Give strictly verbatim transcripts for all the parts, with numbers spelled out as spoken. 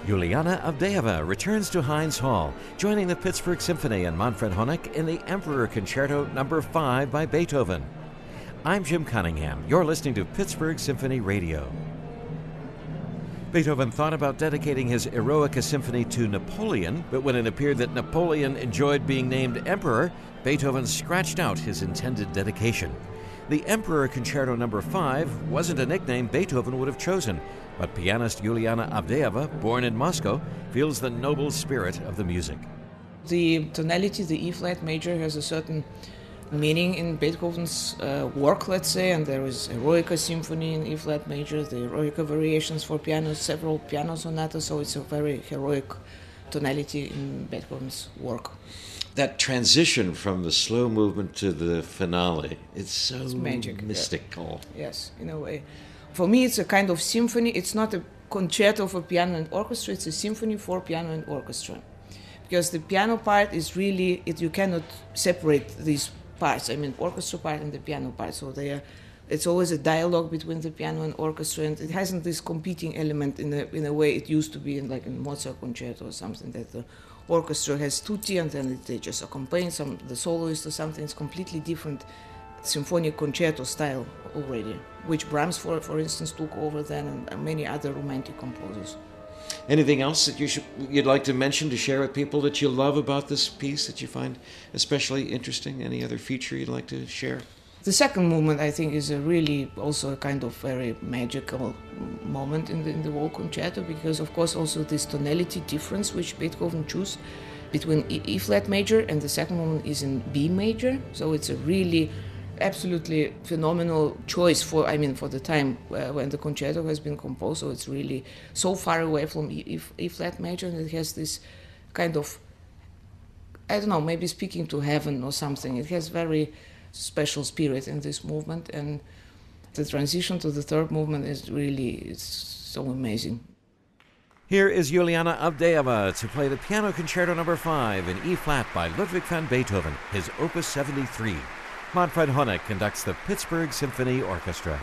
Juliana Avdeeva returns to Heinz Hall, joining the Pittsburgh Symphony and Manfred Honeck in the Emperor Concerto Number five by Beethoven. I'm Jim Cunningham. You're listening to Pittsburgh Symphony Radio. Beethoven thought about dedicating his Eroica Symphony to Napoleon, but when it appeared that Napoleon enjoyed being named emperor, Beethoven scratched out his intended dedication. The Emperor Concerto Number five wasn't a nickname Beethoven would have chosen, but pianist Juliana Avdeeva, born in Moscow, feels the noble spirit of the music. The tonality, the E-flat major, has a certain meaning in Beethoven's uh, work, let's say, and there is Eroica Symphony in E-flat major, the Eroica variations for piano, several piano sonatas, so it's a very heroic tonality in Beethoven's work. That transition from the slow movement to the finale, it's so it's magic, mystical. Yeah. Yes, in a way. For me, it's a kind of symphony. It's not a concerto for piano and orchestra, it's a symphony for piano and orchestra. Because the piano part is really, it, you cannot separate these parts, I mean, orchestra part and the piano part. So they are, it's always a dialogue between the piano and orchestra, and it hasn't this competing element in a, in a way it used to be in like in Mozart concerto or something, that the orchestra has tutti and then they just accompany some the soloist or something. It's completely different symphonic concerto style already, which Brahms, for for instance, took over then, and many other romantic composers. Anything else that you should, you'd like to mention, to share with people that you love about this piece that you find especially interesting? Any other feature you'd like to share? The second movement, I think, is a really also a kind of very magical moment in the, in the whole concerto, because, of course, also this tonality difference which Beethoven chose between E-flat major and the second movement is in B major. So it's a really absolutely phenomenal choice for, I mean, for the time uh, when the concerto has been composed. So it's really so far away from E-flat major, and it has this kind of, I don't know, maybe speaking to heaven or something. It has very special spirit in this movement, and the transition to the third movement is really, it's so amazing. Here is Juliana Avdeeva to play the Piano Concerto Number five in E-flat by Ludwig van Beethoven, his Opus seventy-three. Manfred Honeck conducts the Pittsburgh Symphony Orchestra.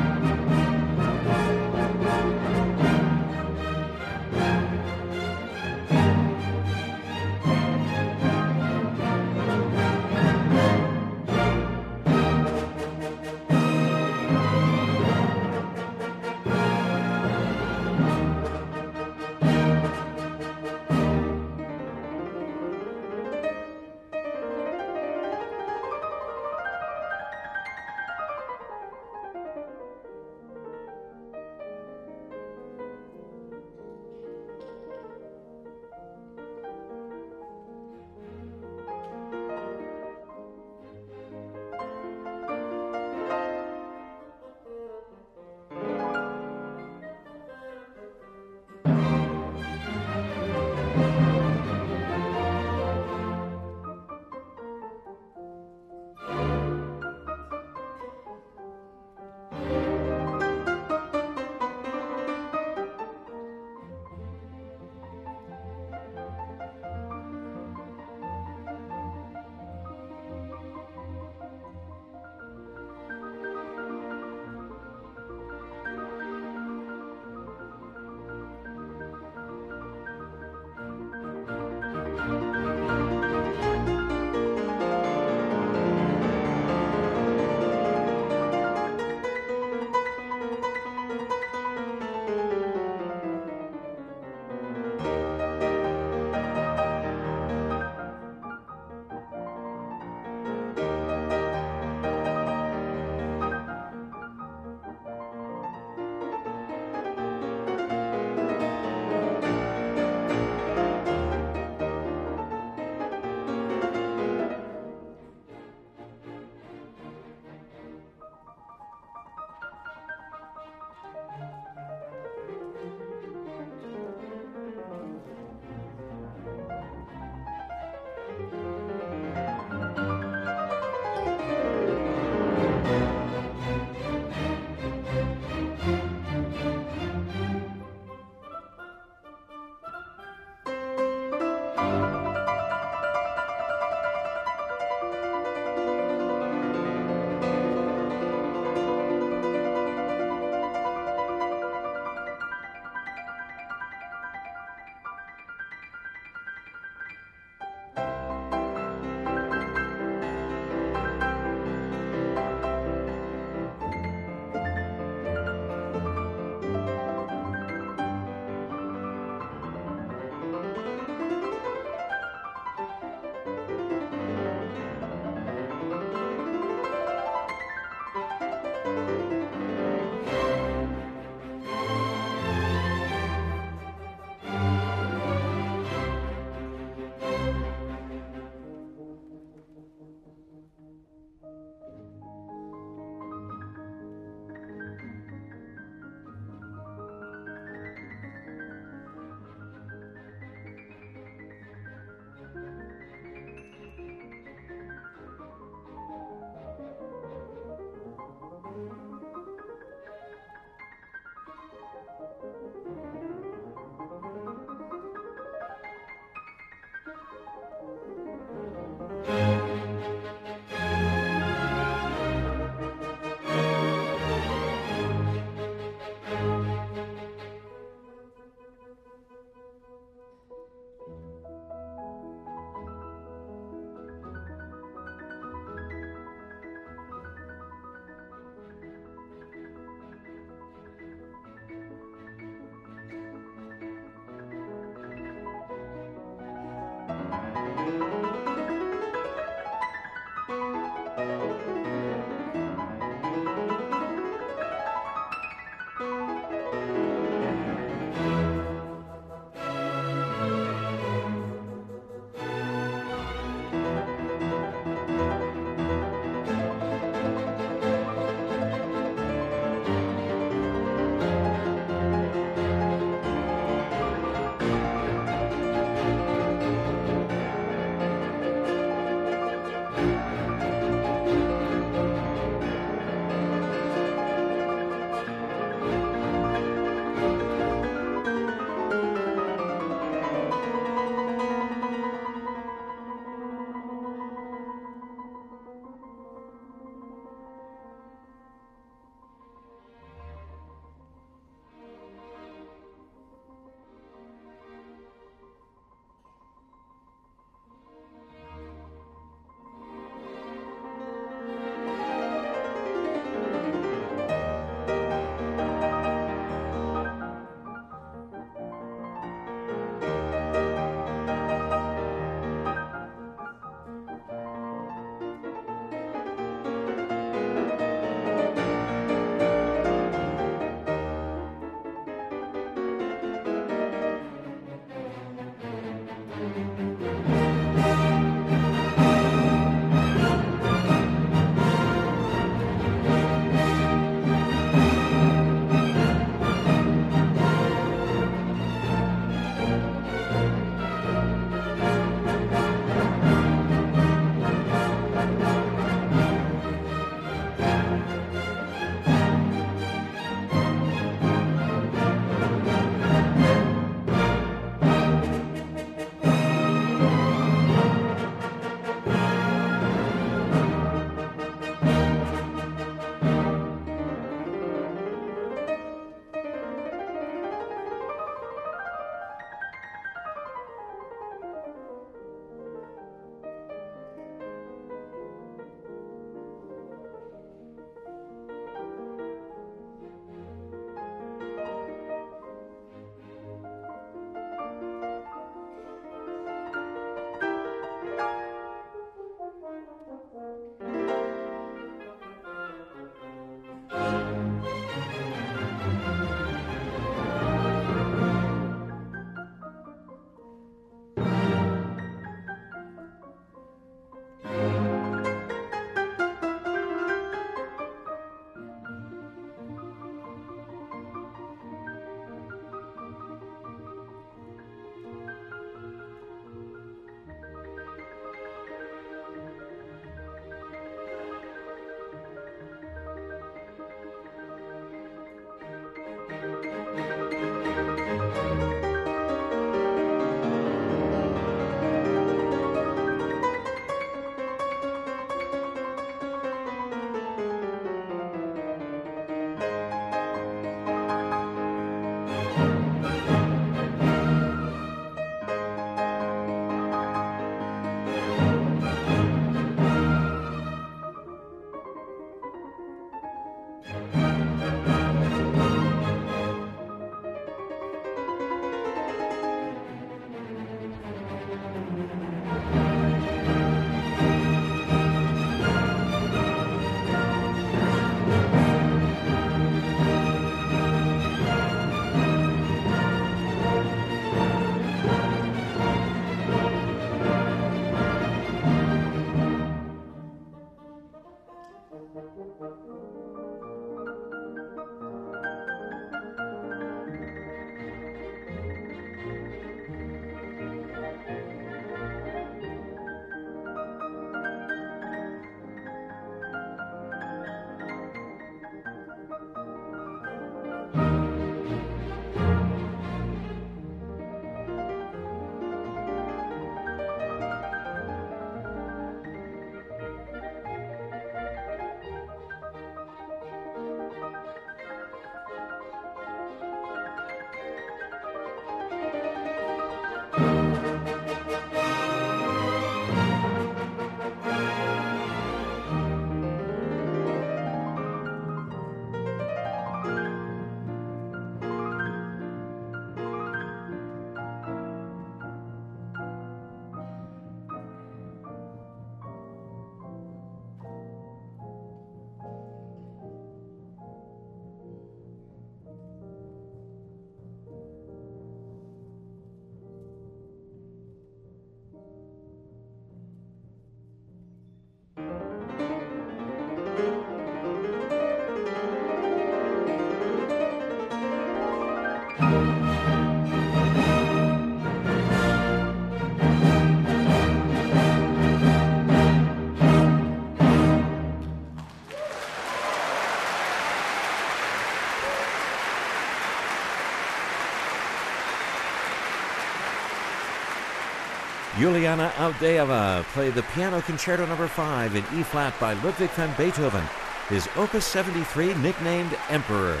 Juliana Avdeeva played the Piano Concerto number five in E-flat by Ludwig van Beethoven, his Opus seventy-three nicknamed Emperor.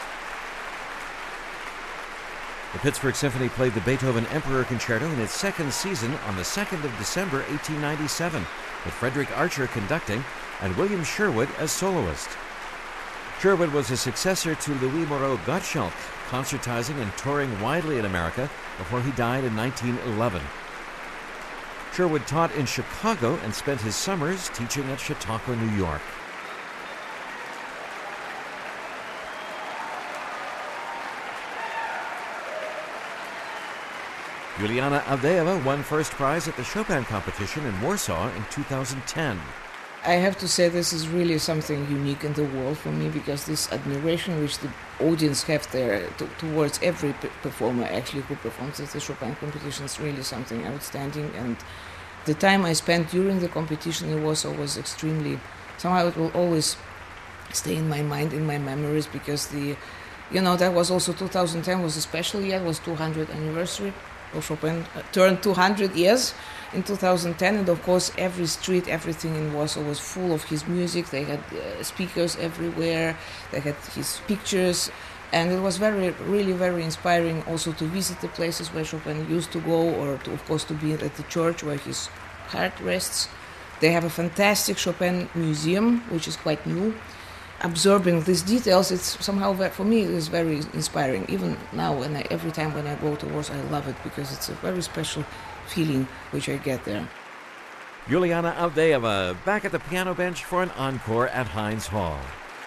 The Pittsburgh Symphony played the Beethoven Emperor Concerto in its second season on the second of December eighteen ninety-seven, with Frederick Archer conducting and William Sherwood as soloist. Sherwood was a successor to Louis Moreau Gottschalk, concertizing and touring widely in America before he died in nineteen eleven. Sherwood taught in Chicago and spent his summers teaching at Chautauqua, New York. Juliana Avdeeva won first prize at the Chopin competition in Warsaw in two thousand ten. I have to say this is really something unique in the world for me, because this admiration which the audience have there to, towards every p- performer actually who performs at the Chopin competition is really something outstanding. And the time I spent during the competition in Warsaw was extremely, somehow it will always stay in my mind, in my memories, because the, you know, that was also two thousand ten was a special year, it was two hundredth anniversary. Chopin turned two hundred years in two thousand ten, and of course every street, everything in Warsaw was full of his music. They had uh, speakers everywhere, they had his pictures, and it was very, really very inspiring also to visit the places where Chopin used to go, or to, of course to be at the church where his heart rests. They have a fantastic Chopin museum, which is quite new. Absorbing these details, it's somehow, for me, it is very inspiring. Even now, when I, every time when I go to Warsaw, I love it, because it's a very special feeling which I get there. Juliana Avdeeva back at the piano bench for an encore at Heinz Hall.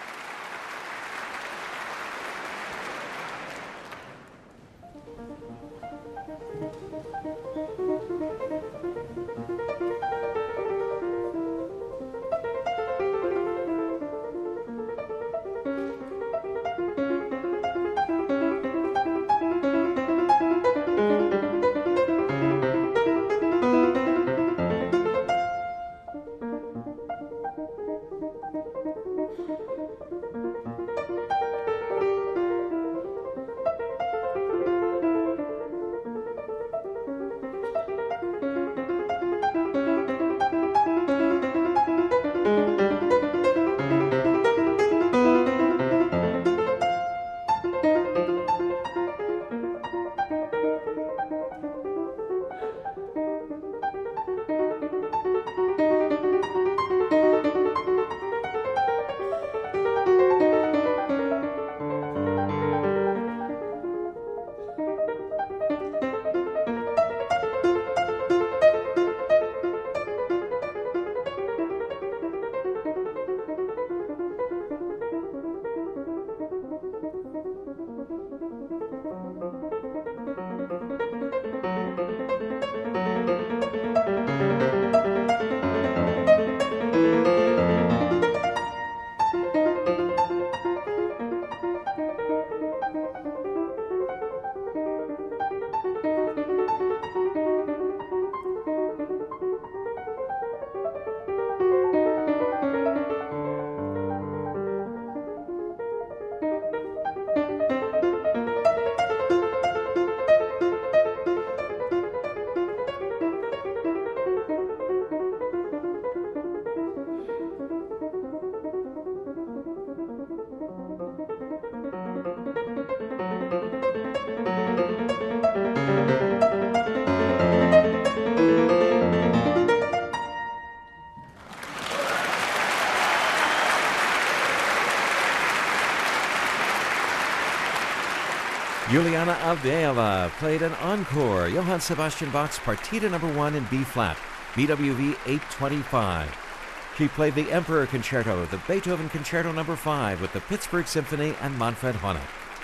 Juliana Avdeeva played an encore, Johann Sebastian Bach's Partita number one in B-flat, B W V eight twenty-five. She played the Emperor Concerto, the Beethoven Concerto number five with the Pittsburgh Symphony and Manfred Honeck.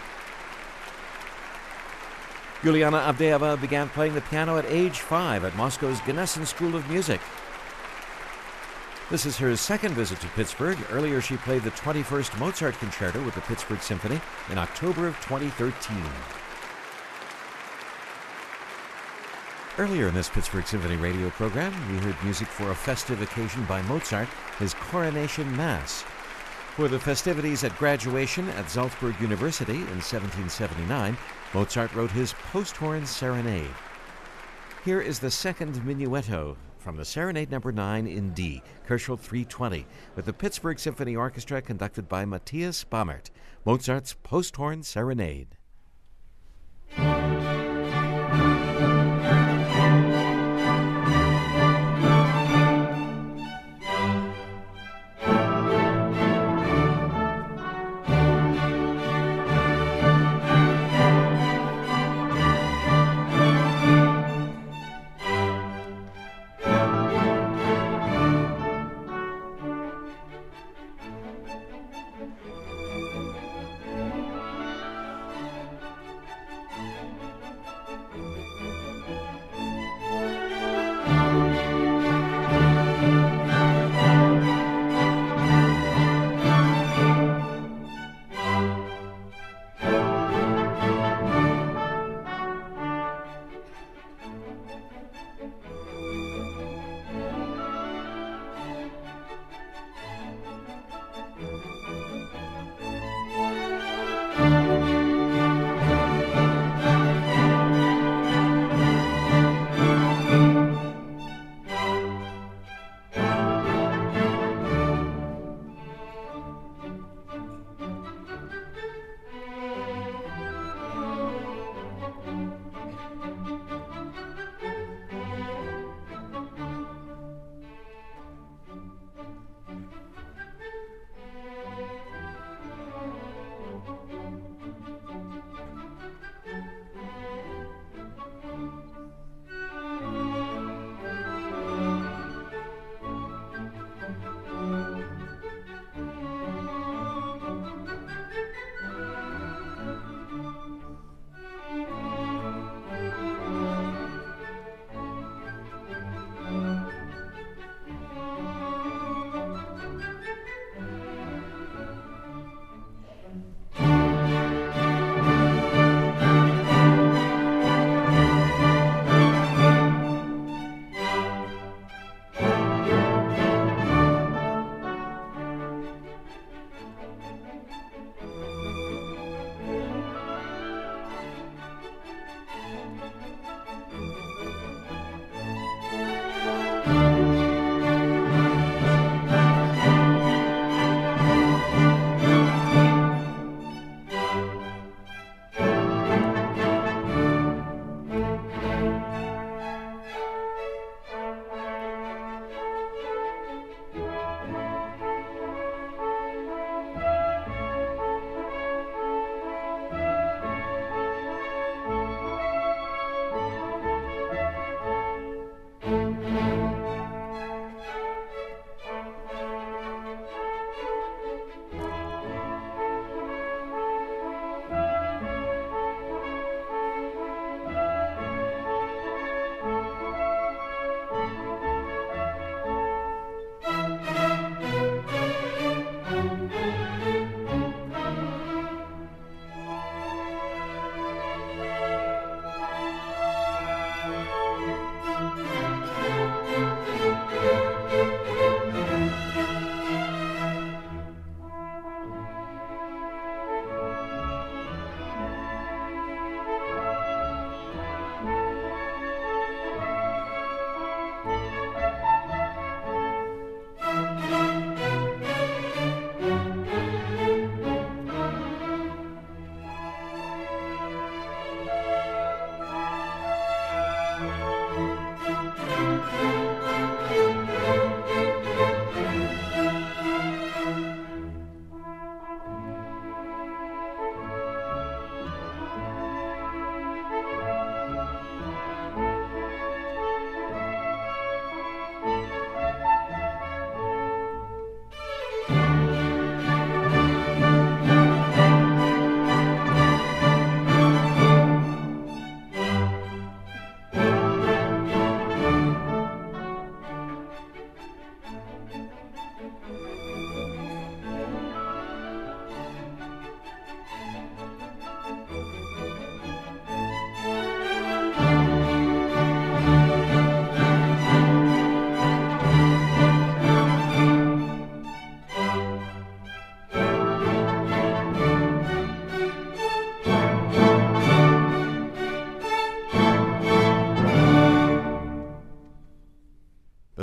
Juliana Avdeeva began playing the piano at age five at Moscow's Gnesin School of Music. This is her second visit to Pittsburgh. Earlier, she played the twenty-first Mozart Concerto with the Pittsburgh Symphony in October of twenty thirteen. Earlier in this Pittsburgh Symphony radio program, we heard music for a festive occasion by Mozart, his Coronation Mass. For the festivities at graduation at Salzburg University in seventeen seventy-nine, Mozart wrote his Posthorn Serenade. Here is the second minuetto from the Serenade Number nine in D, Kochel three twenty, with the Pittsburgh Symphony Orchestra conducted by Matthias Bammert, Mozart's Posthorn Serenade.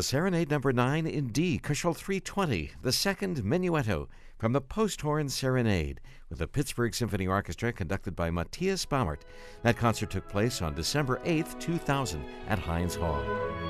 Serenade Number nine in D, Kushel three twenty, the second Menuetto from the Posthorn Serenade with the Pittsburgh Symphony Orchestra conducted by Matthias Baumert. That concert took place on December eighth, two thousand at Heinz Hall.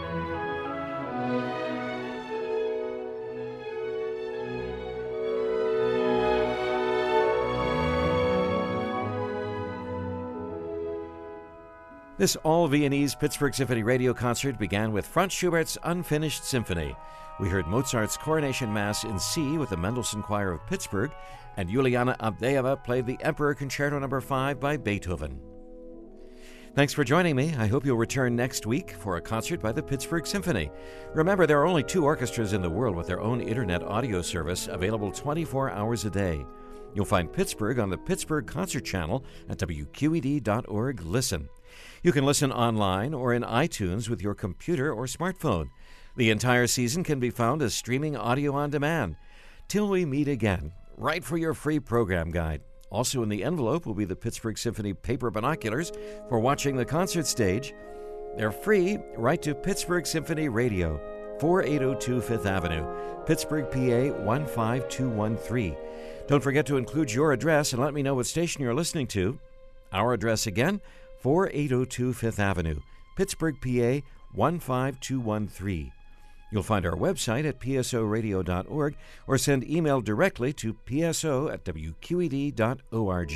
This all-Viennese Pittsburgh Symphony Radio concert began with Franz Schubert's Unfinished Symphony. We heard Mozart's Coronation Mass in C with the Mendelssohn Choir of Pittsburgh, and Juliana Avdeeva played the Emperor Concerto Number five by Beethoven. Thanks for joining me. I hope you'll return next week for a concert by the Pittsburgh Symphony. Remember, there are only two orchestras in the world with their own internet audio service available twenty-four hours a day. You'll find Pittsburgh on the Pittsburgh Concert Channel at W Q E D dot org. Listen. You can listen online or in iTunes with your computer or smartphone. The entire season can be found as streaming audio on demand. Till we meet again, write for your free program guide. Also in the envelope will be the Pittsburgh Symphony paper binoculars for watching the concert stage. They're free. Write to Pittsburgh Symphony Radio, forty-eight oh two Fifth Avenue, Pittsburgh, P A one five two one three. Don't forget to include your address and let me know what station you're listening to. Our address again, forty-eight oh two Fifth Avenue, Pittsburgh, P A one five two one three. You'll find our website at P S O radio dot org or send email directly to P S O at W Q E D dot org.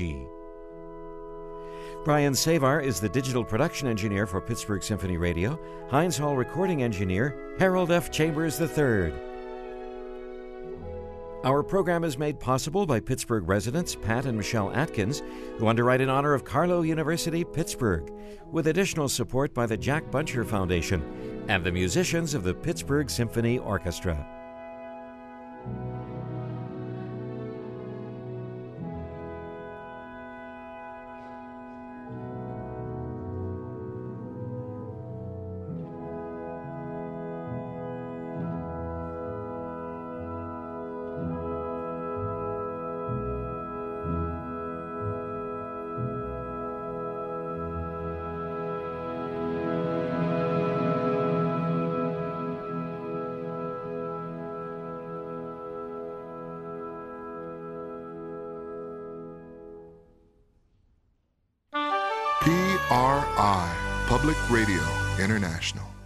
Brian Savar is the digital production engineer for Pittsburgh Symphony Radio. Heinz Hall recording engineer Harold F. Chambers the third. Our program is made possible by Pittsburgh residents Pat and Michelle Atkins, who underwrite in honor of Carlow University, Pittsburgh, with additional support by the Jack Buncher Foundation and the musicians of the Pittsburgh Symphony Orchestra. P R I, Public Radio International.